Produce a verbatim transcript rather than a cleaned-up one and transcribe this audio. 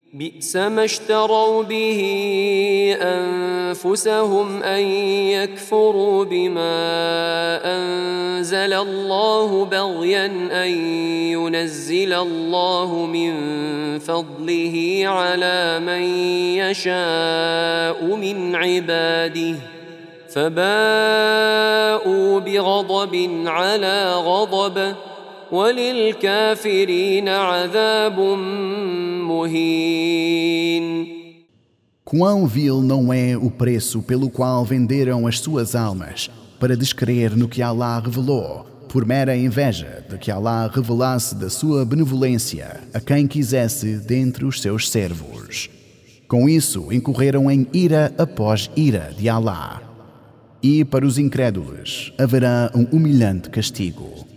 بئس ما اشتروا به أنفسهم أن يكفروا بما أنزل الله بغيا أن ينزل الله من فضله على من يشاء من عباده فباءوا بغضب على غضب وللكافرين عذاب مهين. Quão vil não é o preço pelo qual venderam as suas almas para descrer no que Allah revelou, por mera inveja de que Allah revelasse da sua benevolência a quem quisesse dentre os seus servos. Com isso, incorreram em ira após ira de Allah. E para os incrédulos haverá um humilhante castigo.